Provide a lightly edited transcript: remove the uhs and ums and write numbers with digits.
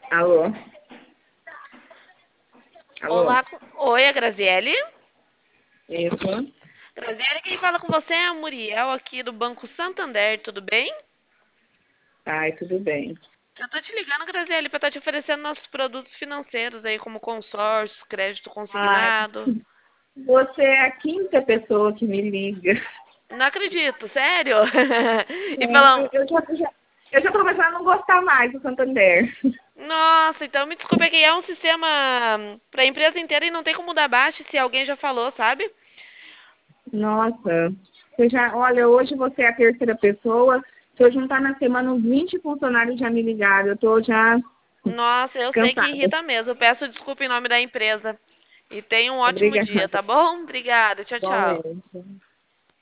Alô? Alô? Olá, oi, a Graziele. Isso. Graziele, quem fala com você é a Muriel aqui do Banco Santander, tudo bem? Ai, tudo bem. Eu tô te ligando, Graziele, pra estar te oferecendo nossos produtos financeiros aí, como consórcio, crédito Ai, consignado. você é a quinta pessoa que me liga. Não acredito, sério? E Sério, falam, eu já tô começando a não gostar mais do Santander. nossa, então me desculpe é que é um sistema pra empresa inteira e não tem como dar baixa se alguém já falou, sabe? Nossa, olha, hoje você é a terceira pessoa. Se eu juntar na semana, uns 20 funcionários já me ligaram. Eu tô já Nossa, eu sei que cansada. irrita mesmo. Eu peço desculpa em nome da empresa. E tenha um ótimo dia, Obrigada. tá bom? Obrigada. Tchau, tchau. Igualmente.